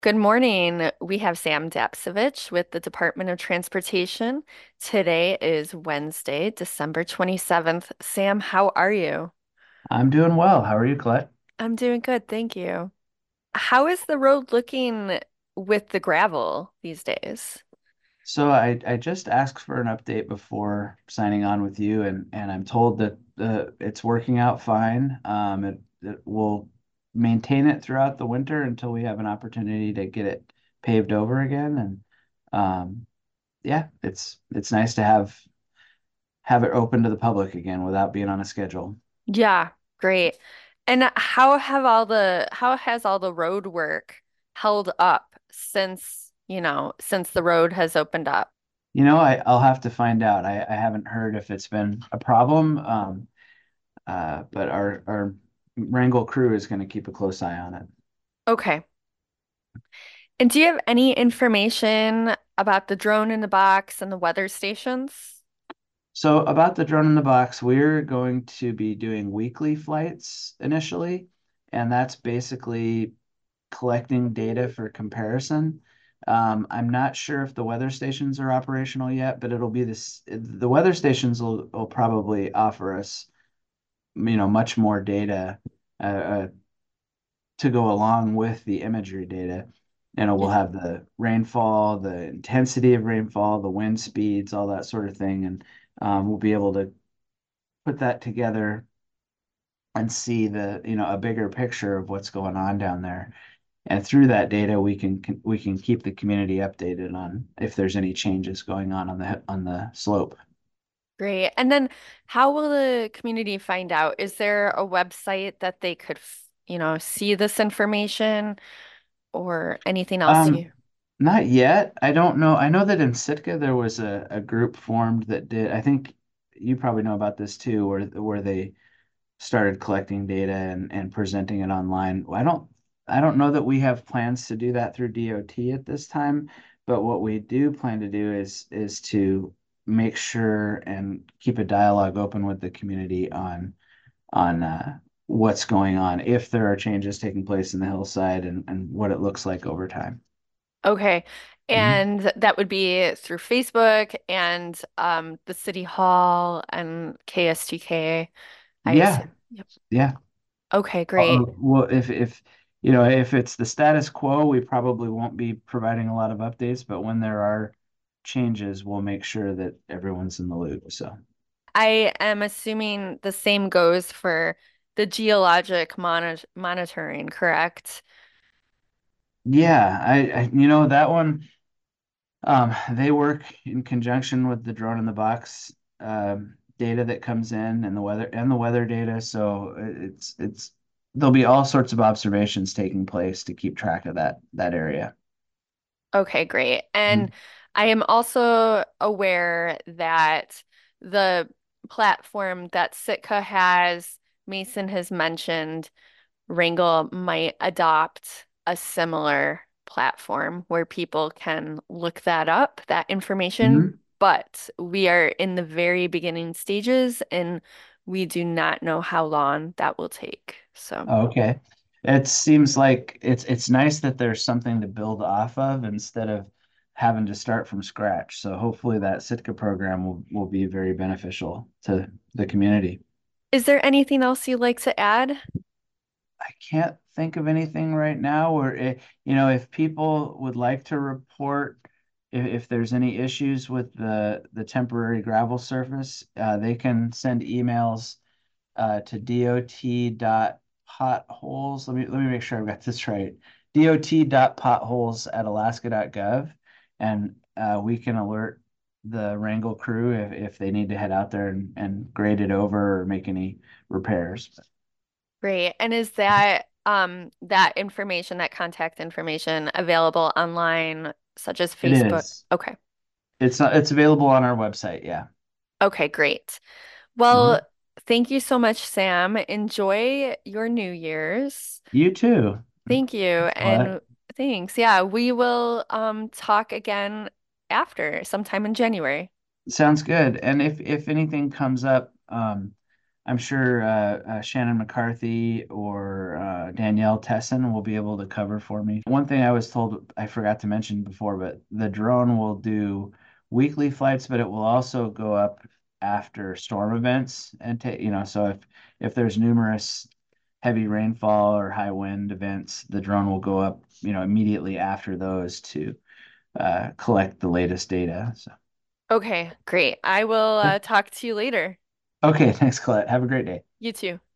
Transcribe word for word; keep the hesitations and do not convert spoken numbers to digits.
Good morning. We have Sam Dapsevich with the Department of Transportation. Today is Wednesday, December twenty-seventh. Sam, how are you? I'm doing well. How are you, Colette? I'm doing good, thank you. How is the road looking with the gravel these days? So I, I just asked for an update before signing on with you, and, and I'm told that uh, it's working out fine. Um, it, it will maintain it throughout the winter until we have an opportunity to get it paved over again. And um, yeah, it's it's nice to have have it open to the public again without being on a schedule. Yeah, great. And how have all the how has all the road work held up since, you know, since the road has opened up? You know, I, I'll have to find out. I, I haven't heard if it's been a problem. Um, Uh, but our our Wrangle crew is going to keep a close eye on it. Okay. And do you have any information about the drone in the box and the weather stations? So about the drone in the box, we're going to be doing weekly flights initially, and that's basically collecting data for comparison. Um, I'm not sure if the weather stations are operational yet, but it'll be this. The weather stations will, will probably offer us, you know, much more data uh, uh, to go along with the imagery data. And it will Yeah. have the rainfall, the intensity of rainfall, the wind speeds, all that sort of thing. And um, we'll be able to put that together and see the, you know, a bigger picture of what's going on down there. And through that data, we can we can keep the community updated on if there's any changes going on on the on the slope. Great. And then how will the community find out? Is there a website that they could, f- you know, see this information or anything else Um, you? Not yet. I don't know. I know that in Sitka there was a, a group formed that did, I think you probably know about this too, where where they started collecting data and, and presenting it online. I don't I don't know that we have plans to do that through D O T at this time, but what we do plan to do is is to make sure and keep a dialogue open with the community on on uh, what's going on, if there are changes taking place in the hillside and, and what it looks like over time. Okay. Mhm. And that would be through Facebook and um, the City Hall and K S T K, I Yeah, assume. Yep. yeah. Okay, great. Or, well, if if you know if it's the status quo, we probably won't be providing a lot of updates, but when there are changes, we'll make sure that everyone's in the loop. So I am assuming the same goes for the geologic moni monitoring, correct? yeah, I, I you know that one, um, they work in conjunction with the drone in the box um, data that comes in and the weather and the weather data. So it's it's there'll be all sorts of observations taking place to keep track of that that area. Okay, great. Mhm. And I am also aware that the platform that Sitka has, Mason has mentioned, Wrangle might adopt a similar platform where people can look that up, that information, Mhm. but we are in the very beginning stages and we do not know how long that will take. So. Oh, okay. It seems like it's it's nice that there's something to build off of instead of having to start from scratch. So hopefully that Sitka program will, will be very beneficial to the community. Is there anything else you'd like to add? I can't think of anything right now where it, you know, if people would like to report if, if there's any issues with the the temporary gravel surface, uh, they can send emails uh, to dot dot potholes. Let me let me make sure I've got this right. dot dot potholes at alaska dot gov, and uh, we can alert the Wrangle crew if, if they need to head out there and, and grade it over or make any repairs. Great. And is that um that information, that contact information available online, such as It Facebook? is. Okay. It's not, it's available on our website. Yeah. Okay, great. Well, Mhm. thank you so much, Sam. Enjoy your New Year's. You too. Thank you. Thanks a lot. And thanks. Yeah, we will um talk again after sometime in January. Sounds good. And if if anything comes up, um, I'm sure uh, uh, Shannon McCarthy or uh, Danielle Tesson will be able to cover for me. One thing I was told I forgot to mention before, but the drone will do weekly flights, but it will also go up after storm events and take, you know, so if if there's numerous heavy rainfall or high wind events, the drone will go up, you know, immediately after those to uh, collect the latest data. So, Okay, great. I will uh, talk to you later. okay, thanks, Colette. Have a great day. You too.